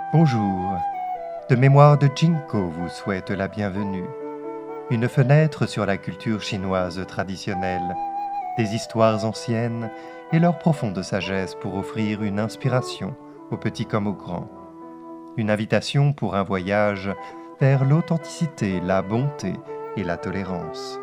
Bonjour, de mémoire de Jinko vous souhaite la bienvenue. Une fenêtre sur la culture chinoise traditionnelle, des histoires anciennes et leur profonde sagesse pour offrir une inspiration aux petits comme aux grands. Une invitation pour un voyage vers l'authenticité, la bonté et la tolérance.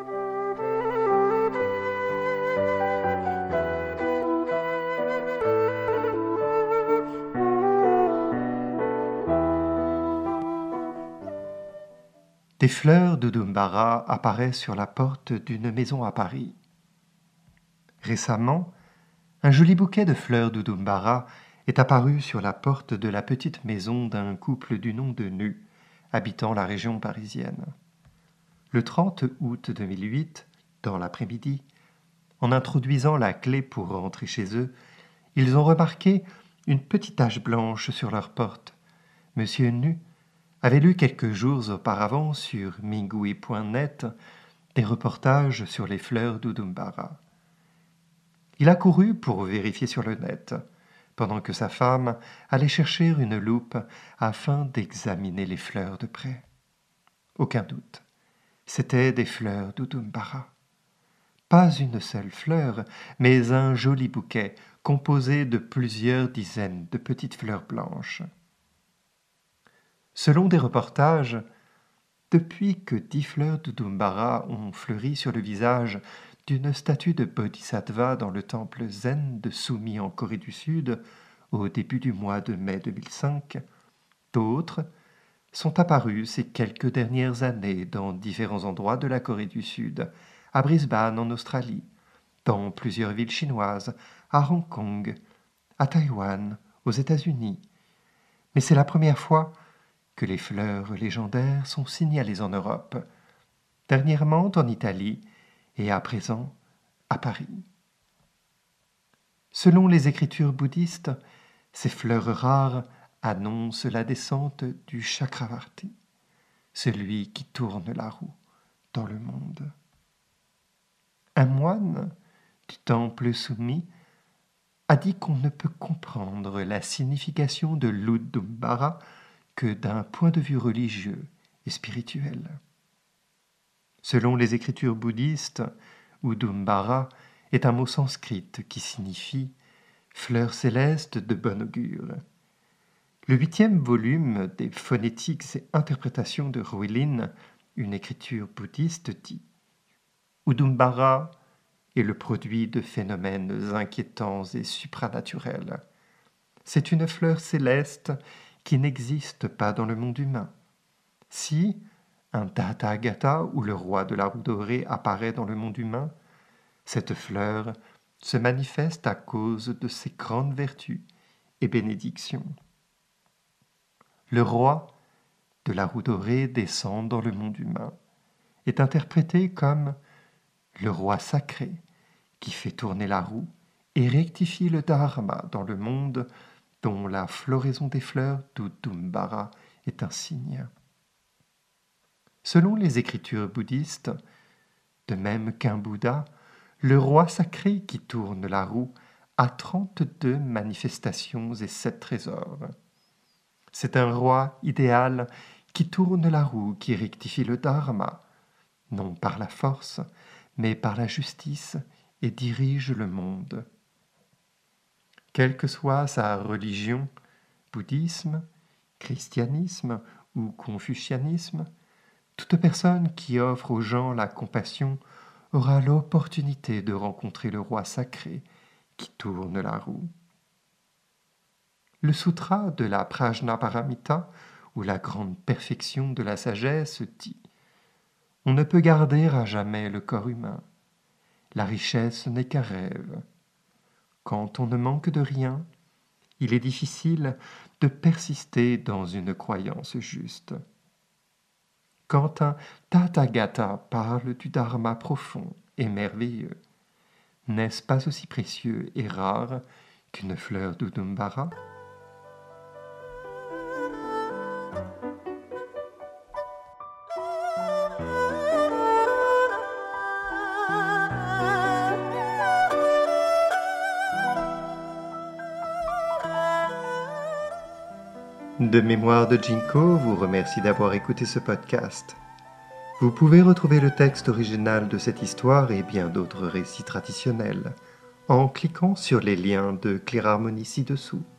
Des fleurs d'Udumbara apparaissent sur la porte d'une maison à Paris. Récemment, un joli bouquet de fleurs d'Udumbara est apparu sur la porte de la petite maison d'un couple du nom de Nu, habitant la région parisienne. Le 30 août 2008, dans l'après-midi, en introduisant la clé pour rentrer chez eux, ils ont remarqué une petite tache blanche sur leur porte. Monsieur Nu avait lu quelques jours auparavant sur mingui.net des reportages sur les fleurs d'Udumbara. Il a couru pour vérifier sur le net, pendant que sa femme allait chercher une loupe afin d'examiner les fleurs de près. Aucun doute, c'étaient des fleurs d'Udumbara. Pas une seule fleur, mais un joli bouquet composé de plusieurs dizaines de petites fleurs blanches. Selon des reportages, depuis que 10 fleurs d'Udumbara ont fleuri sur le visage d'une statue de Bodhisattva dans le temple zen de Sumi en Corée du Sud au début du mois de mai 2005, d'autres sont apparues ces quelques dernières années dans différents endroits de la Corée du Sud, à Brisbane en Australie, dans plusieurs villes chinoises, à Hong Kong, à Taïwan, aux États-Unis. Mais c'est la première fois que les fleurs légendaires sont signalées en Europe, dernièrement en Italie et à présent à Paris. Selon les écritures bouddhistes, ces fleurs rares annoncent la descente du Chakravarti, celui qui tourne la roue dans le monde. Un moine du temple Sumi a dit qu'on ne peut comprendre la signification de l'Udumbara que d'un point de vue religieux et spirituel. Selon les écritures bouddhistes, Udumbara est un mot sanskrit qui signifie « fleur céleste de bon augure ». Le 8e volume des phonétiques et interprétations de Ruilin, une écriture bouddhiste, dit « Udumbara est le produit de phénomènes inquiétants et supranaturels. C'est une fleur céleste qui n'existe pas dans le monde humain. Si un Tathagata ou le roi de la roue dorée apparaît dans le monde humain, cette fleur se manifeste à cause de ses grandes vertus et bénédictions. Le roi de la roue dorée descend dans le monde humain, est interprété comme le roi sacré qui fait tourner la roue et rectifie le dharma dans le monde dont la floraison des fleurs d'Udumbara est un signe. Selon les écritures bouddhistes, de même qu'un Bouddha, le roi sacré qui tourne la roue a 32 manifestations et 7 trésors. C'est un roi idéal qui tourne la roue, qui rectifie le dharma, non par la force, mais par la justice, et dirige le monde. Quelle que soit sa religion, bouddhisme, christianisme ou confucianisme, toute personne qui offre aux gens la compassion aura l'opportunité de rencontrer le roi sacré qui tourne la roue. Le sutra de la Prajnaparamita, ou la grande perfection de la sagesse, dit « On ne peut garder à jamais le corps humain. La richesse n'est qu'un rêve. Quand on ne manque de rien, il est difficile de persister dans une croyance juste. Quand un Tathagata parle du dharma profond et merveilleux, n'est-ce pas aussi précieux et rare qu'une fleur d'Udumbara ? De Mémoire de Jinko vous remercie d'avoir écouté ce podcast. Vous pouvez retrouver le texte original de cette histoire et bien d'autres récits traditionnels en cliquant sur les liens de Clear Harmony ci-dessous.